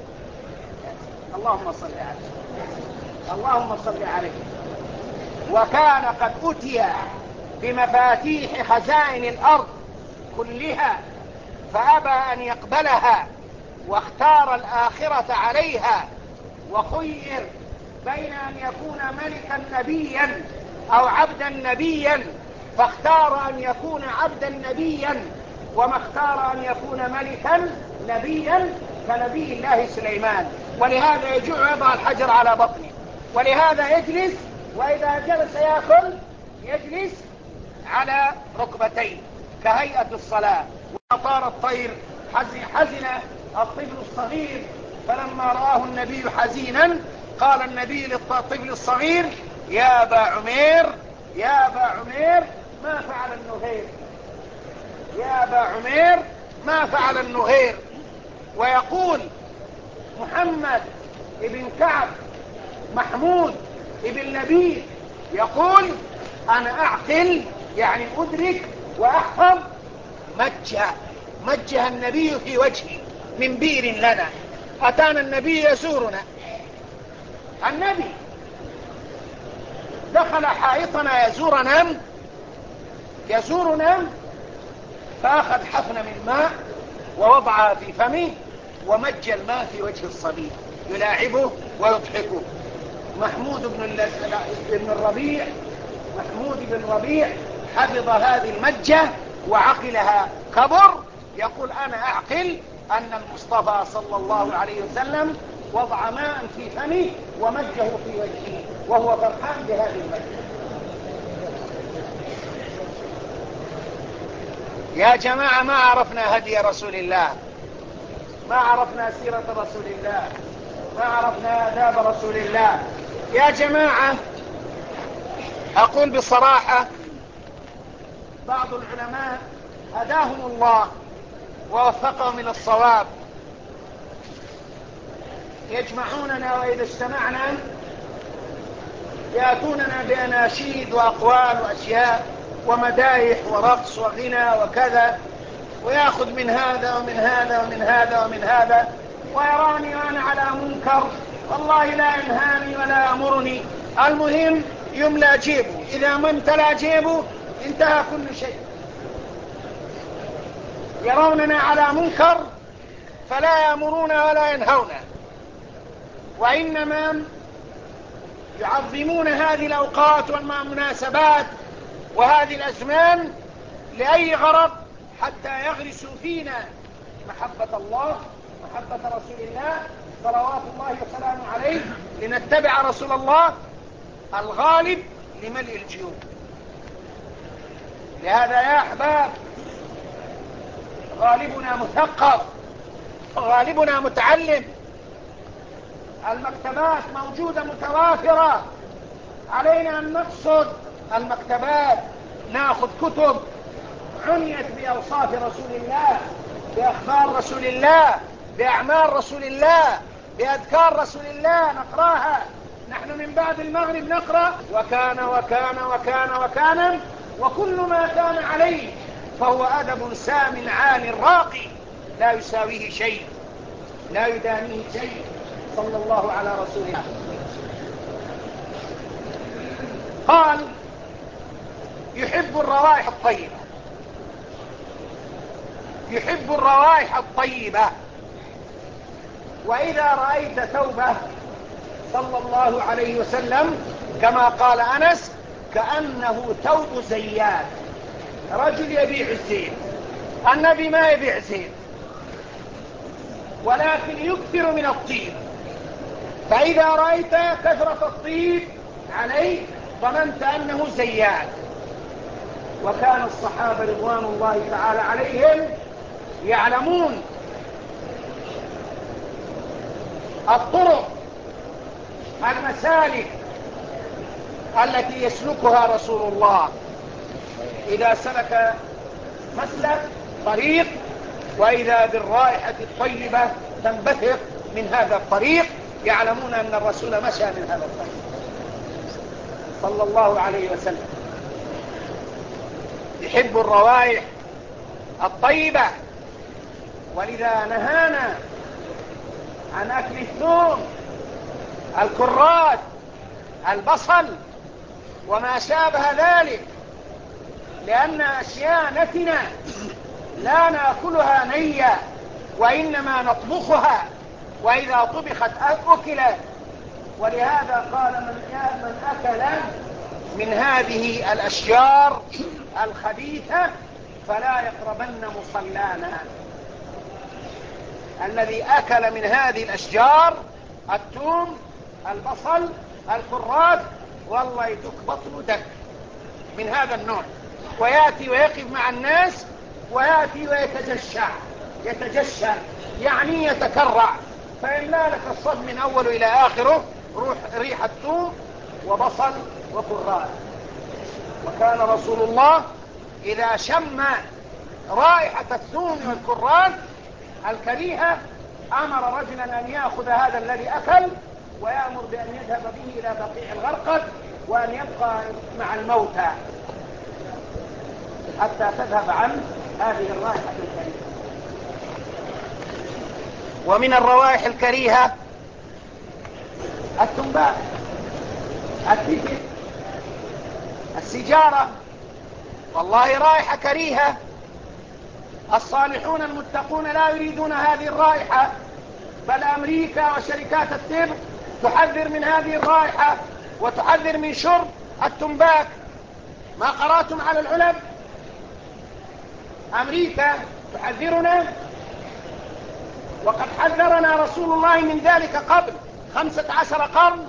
اللهم صل عليه، اللهم صل عليه. وكان قد أتي بمفاتيح خزائن الأرض كلها فأبى أن يقبلها واختار الآخرة عليها، وخير بين أن يكون ملكا نبيا أو عبدا نبيا، فاختار أن يكون عبدا نبيا، وما اختار أن يكون ملكا نبيا كنبي الله سليمان. ولهذا يجوع يضع الحجر على بطنه، ولهذا يجلس، وإذا جلس يأكل يجلس على ركبتين كهيئة الصلاة. وطار الطير حزن الطفل الصغير، فلما رآه النبي حزينا قال النبي للطفل الصغير: يا أبا عمير، يا أبا عمير ما فعل النغير، يا أبا عمير ما فعل النغير. ويقول محمد ابن كعب محمود ابن نبيل يقول: أنا أعقل، يعني أدرك وأحفظ، مجه مجه النبي في وجهي من بير لنا. أتانا النبي يزورنا، النبي دخل حائطنا يزورنا يزورنا فأخذ حفنة من ماء ووضعها في فمه ومج الماء في وجه الصبي يلاعبه ويضحكه. محمود بن بن الربيع محمود بن ربيع حفظ هذه المجة وعقلها كبر، يقول: أنا أعقل أن المصطفى صلى الله عليه وسلم وضع ماء في فمه ومجه في وجهه وهو فرحان بهذه المجة. يا جماعة، ما عرفنا هدي رسول الله، ما عرفنا سيرة رسول الله، ما عرفنا آداب رسول الله. يا جماعة، أقول بصراحة: بعض العلماء هداهم الله ووفقهم إلى الصواب يجمعوننا، وإذا اجتمعنا يأتوننا بأناشيد وأقوال وأشياء ومدايح ورقص وغنى وكذا، ويأخذ من هذا ومن هذا ومن هذا ومن هذا، ويراني وأنا على منكر، والله لا ينهاني ولا يأمرني. المهم يملى جيبه، إذا ما امتلأ جيبه انتهى كل شيء. يروننا على منكر فلا يأمرون ولا ينهون، وإنما يعظمون هذه الأوقات والمناسبات وهذه الأزمان لأي غرض؟ حتى يغرسوا فينا محبة الله، محبة رسول الله صلوات الله وسلامه عليه، لنتبع رسول الله الغالب لملء الجيوب. لهذا يا أحباب غالبنا مثقف، غالبنا متعلم، المكتبات موجودة متوافرة، علينا أن نقصد المكتبات، نأخذ كتب عنيت بأوصاف رسول الله، بأخبار رسول الله، بأعمال رسول الله، بأذكار رسول الله نقراها. نحن من بعد المغرب نقرأ وكان وكان وكان وكان، وكل ما كان عليه فهو أدب سام عال راقي لا يساويه شيء، لا يدانيه شيء، صلى الله على رسول الله. قال يحب الروائح الطيبة، يحب الروائح الطيبة. وإذا رأيت ثوبه صلى الله عليه وسلم كما قال أنس كأنه ثوب زيات، رجل يبيع الزيت، النبي ما يبيع زيت ولكن يكثر من الطيب، فإذا رأيت كثرة الطيب عليه ظننت أنه زيات. وكان الصحابة رضوان الله تعالى عليهم يعلمون الطرق المسالك التي يسلكها رسول الله. إذا سلك مسلك طريق وإذا بالرائحة الطيبة تنبثق من هذا الطريق، يعلمون أن الرسول مشى من هذا الطريق صلى الله عليه وسلم. يحب الروائح الطيبة، ولذا نهانا عن أكل الثوم، الكرات، البصل وما شابه ذلك، لأن أشياء نتنة لا نأكلها نية وإنما نطبخها، وإذا طبخت أكلت. ولهذا قال من من أكل من هذه الأشجار الخبيثة فلا يقربن مصلانا. الذي أكل من هذه الأشجار الثوم، البصل، الكرات، والله تكبط دك من هذا النوع، ويأتي ويقف مع الناس ويأتي ويتجشع، يتجشع يعني يتكرع، فإلا لك الصف من أوله إلى آخره روح ريحة ثوم وبصل وكرات. وكان رسول الله إذا شم رائحة الثوم والكرات الكريهة أمر رجلا أن يأخذ هذا الذي أكل ويأمر بأن يذهب به إلى بقيع الغرقد وأن يبقى مع الموتى حتى تذهب عن هذه الرائحة الكريهة. ومن الروائح الكريهة التنباك، التفل، السجارة، والله رائحة كريهة. الصالحون المتقون لا يريدون هذه الرائحة، بل أمريكا وشركات التبغ تحذر من هذه الرائحة وتحذر من شرب التنباك. ما قرأتم على العلب؟ أمريكا تحذرنا، وقد حذرنا رسول الله من ذلك قبل خمسة عشر قرن.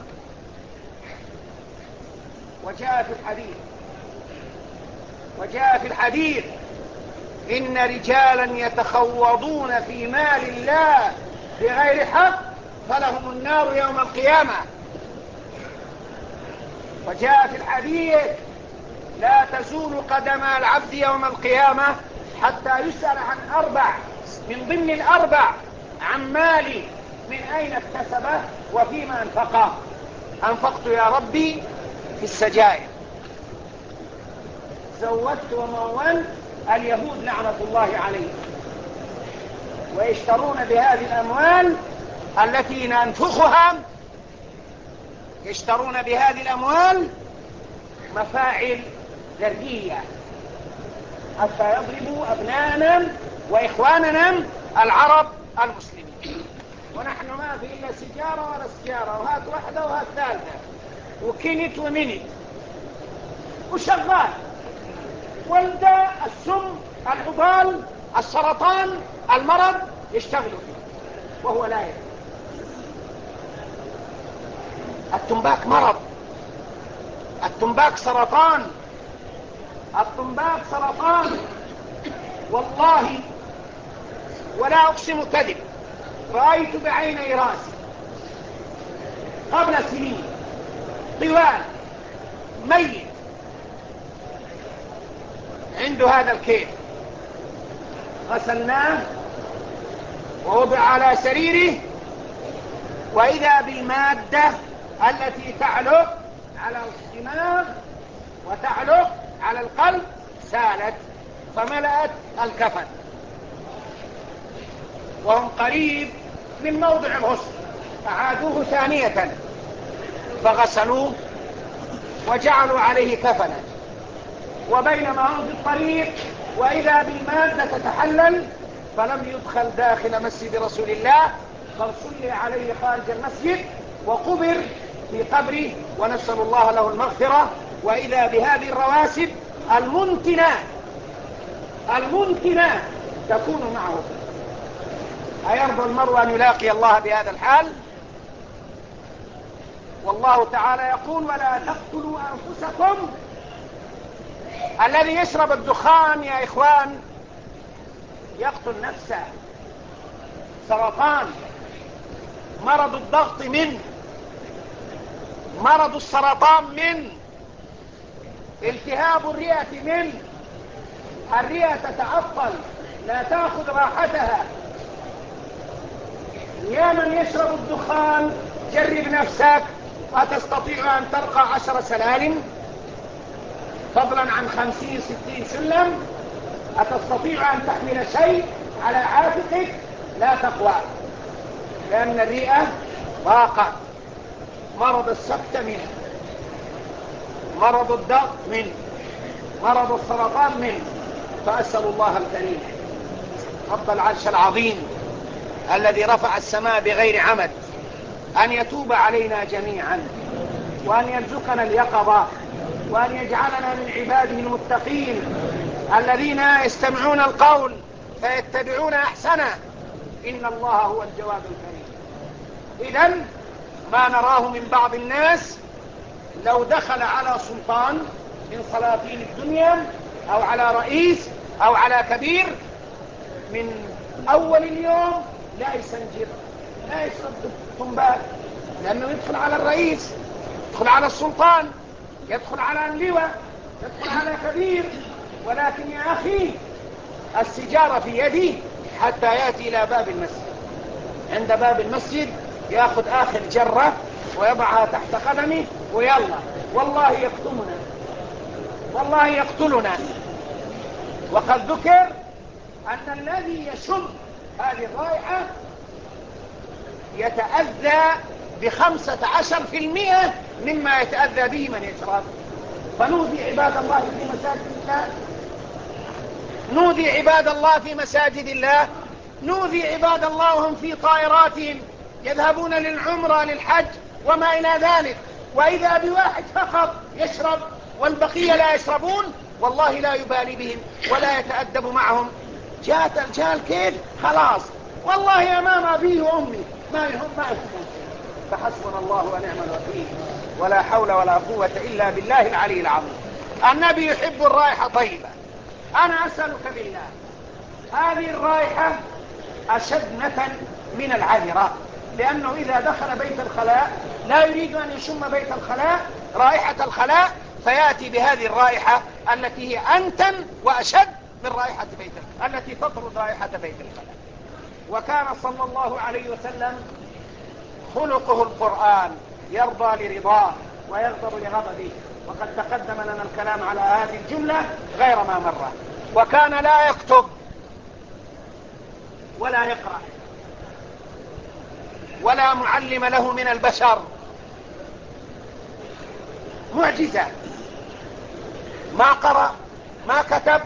وجاء في الحديث وجاء في الحديث إن رجالا يتخوضون في مال الله بغير حق فلهم النار يوم القيامة. وجاء في الحديث لا تزول قدم العبد يوم القيامة حتى يسأل عن أربع، من ضمن الأربع عن مالي من أين اكتسبه وفيما أنفقه. أنفقت يا ربي في السجائر، زودت ومولت اليهود لعنة الله عليهم، ويشترون بهذه الأموال التي ننفخها يشترون بهذه الأموال مفاعل ذرية حتى يضربوا أبناءنا وإخواننا العرب المسلمين. ونحن ما في إلا سجارة ولا سجارة، وهات واحدة وهات ثالثة وكينت ومنت وشغال، والدى السم العضال السرطان المرض يشتغلوا فيه وهو لا يدري. التنباك مرض، التنباك سرطان، التنباك سرطان. والله ولا أقسم كذب، رأيت بعيني راسي قبل سنين طوال ميت عنده هذا الكيف، غسلناه ووضع على سريره، وإذا بالمادة التي تعلق على الدماغ وتعلق على القلب سالت فملأت الكفن، وهم قريب من موضع الغسل، أعادوه ثانية فغسلوه وجعلوا عليه كفنا، وبينما هم في الطريق وإذا بالمادة تتحلل فلم يدخل داخل مسجد رسول الله، بل صلي عليه خارج المسجد وقبر في قبره، ونسأل الله له المغفرة. وإذا بهذه الرواسب المنتنة المنتنة تكون معه. أيرضى المرء أن يلاقي الله بهذا الحال؟ والله تعالى يقول: ولا تقتلوا أنفسكم. الذي يشرب الدخان يا إخوان يقتل نفسه. سرطان، مرض الضغط منه، مرض السرطان منه، التهاب الرئة منه، الرئة تتعطل لا تأخذ راحتها. يا من يشرب الدخان جرب نفسك، أتستطيع أن ترقى عشر سلالم فضلا عن خمسين ستين سلم؟ أتستطيع أن تحمل شيء على عاتقك؟ لا تقوى، لأن الرئة ضاقت. مرض السكت منه، مرض الضغط منه، مرض السرطان منه. فأسأل الله الكريم رب العرش العظيم الذي رفع السماء بغير عمد أن يتوب علينا جميعا، وأن يرزقنا اليقظة، وأن يجعلنا من عباده المتقين الذين يستمعون القول فيتبعون أحسنه. إن الله هو الجواد الكريم. إذن ما نراه من بعض الناس لو دخل على سلطان من سلاطين الدنيا أو على رئيس أو على كبير، من أول اليوم لا يسنجر، لا يشرب تنباك، لأنه يدخل على الرئيس، يدخل على السلطان، يدخل على اللواء، يدخل على كبير. ولكن يا أخي السجارة في يدي حتى يأتي إلى باب المسجد. عند باب المسجد يأخذ آخر جرة ويضعها تحت قدمه ويلا، والله يقتلنا، والله يقتلنا. وقد ذكر أن الذي يشم هذه الرائحة يتأذى بخمسة عشر في المئة مما يتأذى به من يشرب. فنودي عباد الله في مساجد الله، نودي عباد الله في مساجد الله، نودي عباد الله وهم في طائراتهم يذهبون للعمرة للحج وما إلى ذلك، وإذا بواحد فقط يشرب والبقية لا يشربون، والله لا يبالي بهم ولا يتأدب معهم. جاءت الجال كيف خلاص، والله أمام أبيه وأمي ما يهم ما يهم. فحسبنا الله ونعم الوكيل، ولا حول ولا قوة إلا بالله العلي العظيم. النبي يحب الرائحة طيبة. أنا أسألك بالله، هذه الرائحة أشد نتن من العذراء، لأنه إذا دخل بيت الخلاء لا يريد أن يشم بيت الخلاء رائحة الخلاء، فيأتي بهذه الرائحة التي هي أنتن وأشد من رائحة بيت الخلاء، التي تطرد رائحة بيت الخلاء. وكان صلى الله عليه وسلم خلقه القرآن، يرضى لرضاه ويغضب لغضبه، وقد تقدم لنا الكلام على هذه الجملة غير ما مرة. وكان لا يكتب ولا يقرأ، ولا معلم له من البشر. معجزة. ما قرأ، ما كتب.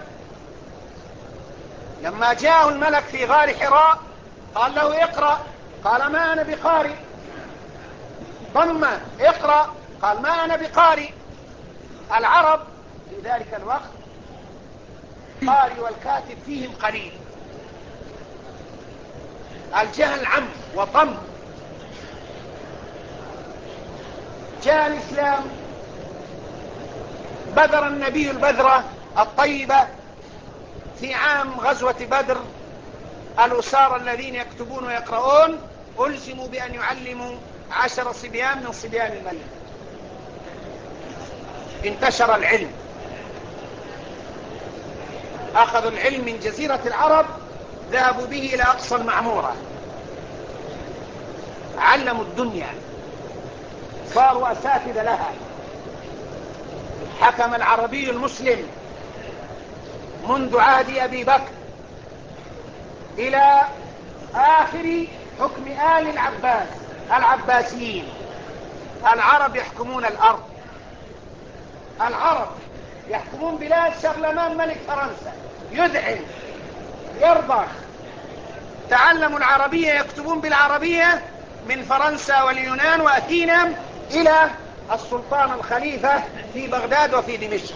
لما جاءه الملك في غار حراء قال له اقرأ، قال ما أنا بقارئ. ضم اقرأ، قال ما أنا بقارئ. العرب في ذلك الوقت القارئ والكاتب فيهم قليل، الجهل عم وطم. جاء الإسلام، بذر النبي البذرة الطيبة في عام غزوة بدر. الأسارى الذين يكتبون ويقرؤون ألزموا بأن يعلموا عشر صبيان من صبيان الملك. انتشر العلم، أخذوا العلم من جزيرة العرب، ذهبوا به إلى أقصى المعمورة، علموا الدنيا، صاروا أساتذة لها. حكم العربي المسلم منذ عهد أبي بكر إلى آخر حكم آل العباس العباسيين. العرب يحكمون الأرض، العرب يحكمون بلاد شغلمان ملك فرنسا، يذعن يرضخ. تعلموا العربية، يكتبون بالعربية من فرنسا واليونان وأثينا إلى السلطان الخليفة في بغداد وفي دمشق.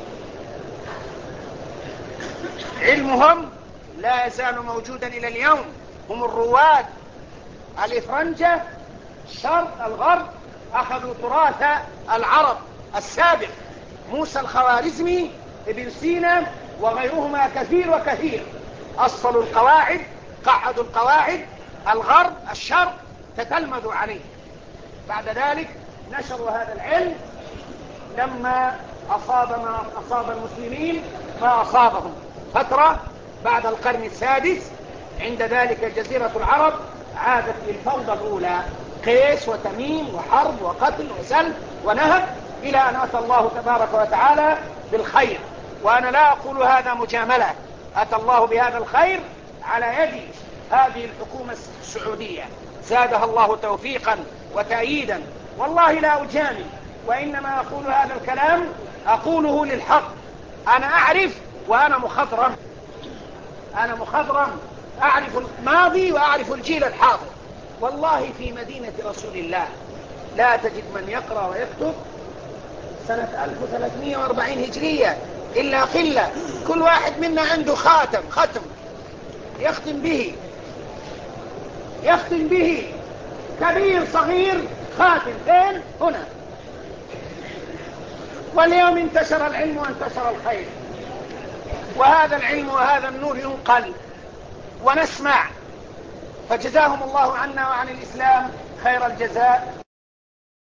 علمهم لا يزال موجودا إلى اليوم. هم الرواد. الإفرنجة الشرق الغرب أخذوا تراث العرب السابق، موسى الخوارزمي، ابن سينا وغيرهما كثير وكثير. أصلوا القواعد، قعدوا القواعد. الغرب الشرق تتلمذوا عليه. بعد ذلك نشروا هذا العلم. لما أصاب ما أصاب المسلمين ما أصابهم فترة بعد القرن السادس، عند ذلك جزيرة العرب عادت للفوضى الأولى، قيس وتميم وحرب وقتل وسلب ونهب، إلى أن أتى الله تبارك وتعالى بالخير. وأنا لا أقول هذا مجاملة، أتى الله بهذا الخير على يد هذه الحكومة السعودية، زادها الله توفيقا وتأييدا. والله لا أجامل، وإنما أقول هذا الكلام أقوله للحق. أنا أعرف وأنا مخضرم، أنا مخضرم، أعرف الماضي وأعرف الجيل الحاضر. والله في مدينة رسول الله لا تجد من يقرأ ويكتب سنة ألف وثلاثمائة وأربعين هجرية إلا قلة. كل واحد منا عنده خاتم ختم يختم به، يختم به، كبير صغير خاتم فين؟ هنا. واليوم انتشر العلم وانتشر الخير، وهذا العلم وهذا النور ينقل ونسمع. فجزاهم الله عنا وعن الإسلام خير الجزاء.